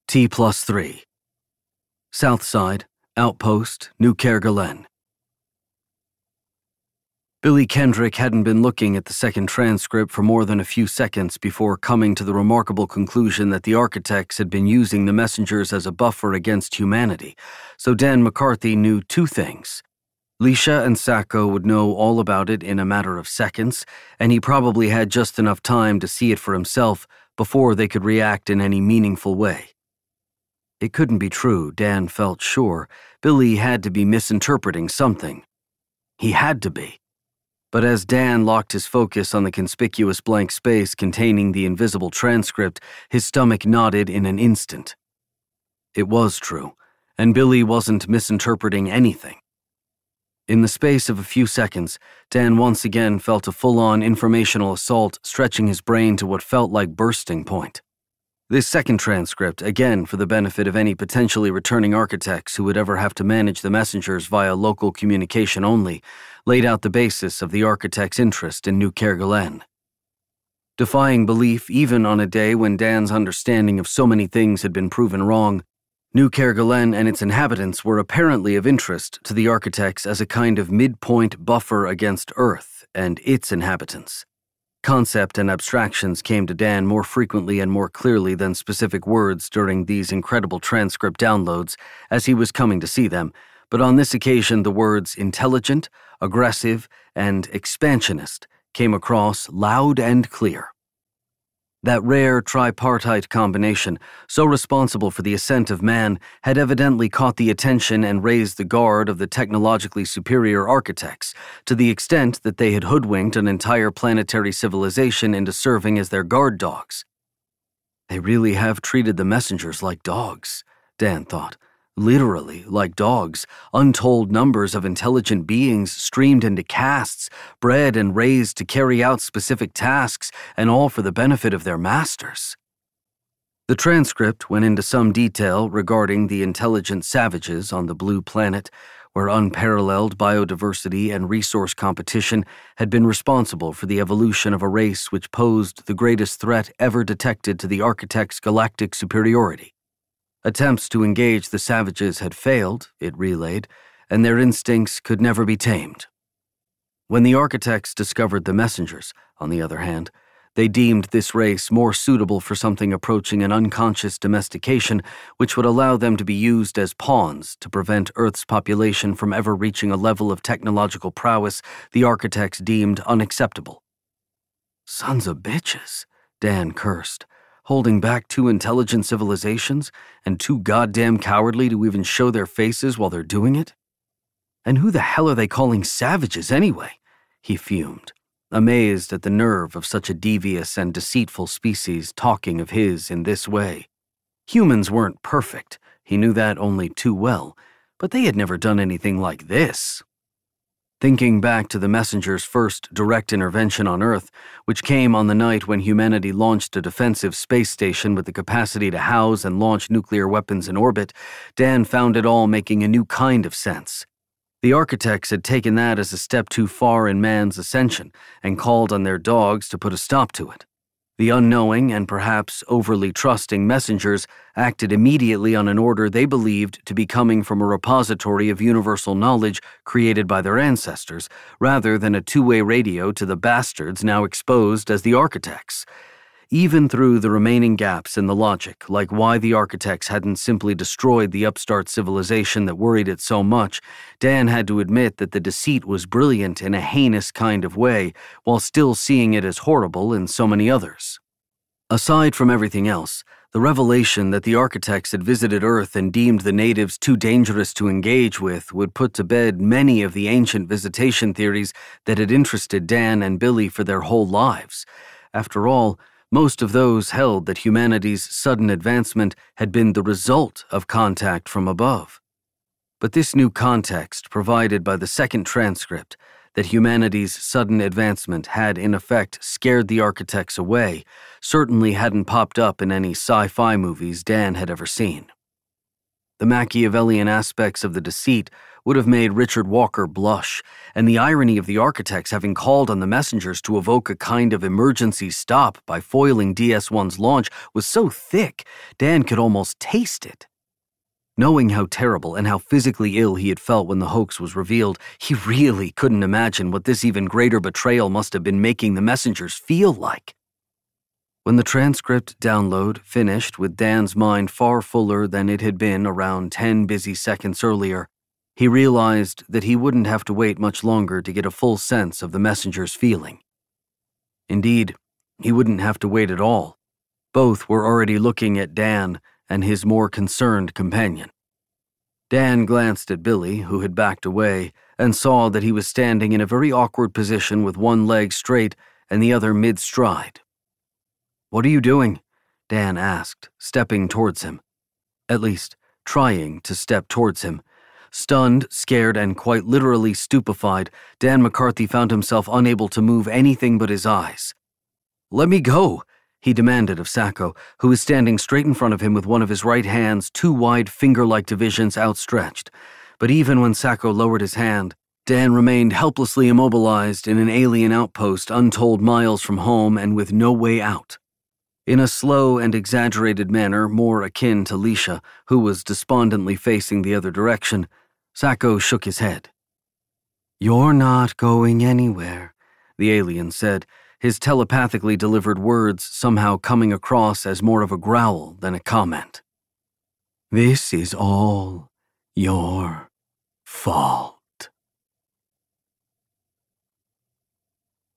T+3. South Side, Outpost, New Kerguelen. Billy Kendrick hadn't been looking at the second transcript for more than a few seconds before coming to the remarkable conclusion that the architects had been using the messengers as a buffer against humanity, so Dan McCarthy knew two things. Leisha and Sacco would know all about it in a matter of seconds, and he probably had just enough time to see it for himself before they could react in any meaningful way. It couldn't be true, Dan felt sure. Billy had to be misinterpreting something. He had to be. But as Dan locked his focus on the conspicuous blank space containing the invisible transcript, his stomach knotted in an instant. It was true, and Billy wasn't misinterpreting anything. In the space of a few seconds, Dan once again felt a full-on informational assault stretching his brain to what felt like bursting point. This second transcript, again for the benefit of any potentially returning architects who would ever have to manage the messengers via local communication only, laid out the basis of the architect's interest in New Kerguelen. Defying belief even on a day when Dan's understanding of so many things had been proven wrong, New Kerguelen and its inhabitants were apparently of interest to the architects as a kind of midpoint buffer against Earth and its inhabitants. Concept and abstractions came to Dan more frequently and more clearly than specific words during these incredible transcript downloads as he was coming to see them, but on this occasion the words intelligent, aggressive, and expansionist came across loud and clear. That rare tripartite combination, so responsible for the ascent of man, had evidently caught the attention and raised the guard of the technologically superior architects, to the extent that they had hoodwinked an entire planetary civilization into serving as their guard dogs. They really have treated the messengers like dogs, Dan thought. Literally, like dogs, untold numbers of intelligent beings streamed into castes, bred and raised to carry out specific tasks, and all for the benefit of their masters. The transcript went into some detail regarding the intelligent savages on the blue planet, where unparalleled biodiversity and resource competition had been responsible for the evolution of a race which posed the greatest threat ever detected to the architect's galactic superiority. Attempts to engage the savages had failed, it relayed, and their instincts could never be tamed. When the architects discovered the messengers, on the other hand, they deemed this race more suitable for something approaching an unconscious domestication which would allow them to be used as pawns to prevent Earth's population from ever reaching a level of technological prowess the architects deemed unacceptable. Sons of bitches, Dan cursed. Holding back two intelligent civilizations, and too goddamn cowardly to even show their faces while they're doing it? And who the hell are they calling savages anyway? He fumed, amazed at the nerve of such a devious and deceitful species talking of his in this way. Humans weren't perfect, he knew that only too well, but they had never done anything like this. Thinking back to the messenger's first direct intervention on Earth, which came on the night when humanity launched a defensive space station with the capacity to house and launch nuclear weapons in orbit, Dan found it all making a new kind of sense. The architects had taken that as a step too far in man's ascension and called on their dogs to put a stop to it. The unknowing and perhaps overly trusting messengers acted immediately on an order they believed to be coming from a repository of universal knowledge created by their ancestors, rather than a two-way radio to the bastards now exposed as the architects. Even through the remaining gaps in the logic, like why the architects hadn't simply destroyed the upstart civilization that worried it so much, Dan had to admit that the deceit was brilliant in a heinous kind of way, while still seeing it as horrible in so many others. Aside from everything else, the revelation that the architects had visited Earth and deemed the natives too dangerous to engage with would put to bed many of the ancient visitation theories that had interested Dan and Billy for their whole lives. After all, most of those held that humanity's sudden advancement had been the result of contact from above. But this new context provided by the second transcript, that humanity's sudden advancement had in effect scared the architects away, certainly hadn't popped up in any sci-fi movies Dan had ever seen. The Machiavellian aspects of the deceit would have made Richard Walker blush, and the irony of the architects having called on the messengers to evoke a kind of emergency stop by foiling DS-1's launch was so thick, Dan could almost taste it. Knowing how terrible and how physically ill he had felt when the hoax was revealed, he really couldn't imagine what this even greater betrayal must have been making the messengers feel like. When the transcript download finished with Dan's mind far fuller than it had been around 10 busy seconds earlier, he realized that he wouldn't have to wait much longer to get a full sense of the messenger's feeling. Indeed, he wouldn't have to wait at all. Both were already looking at Dan and his more concerned companion. Dan glanced at Billy, who had backed away, and saw that he was standing in a very awkward position with one leg straight and the other mid-stride. "What are you doing?" Dan asked, stepping towards him. At least, trying to step towards him. Stunned, scared, and quite literally stupefied, Dan McCarthy found himself unable to move anything but his eyes. "Let me go," he demanded of Sacco, who was standing straight in front of him with one of his right hand's two wide finger-like divisions outstretched. But even when Sacco lowered his hand, Dan remained helplessly immobilized in an alien outpost untold miles from home and with no way out. In a slow and exaggerated manner more akin to Leisha, who was despondently facing the other direction, Sacco shook his head. "You're not going anywhere," the alien said, his telepathically delivered words somehow coming across as more of a growl than a comment. "This is all your fault."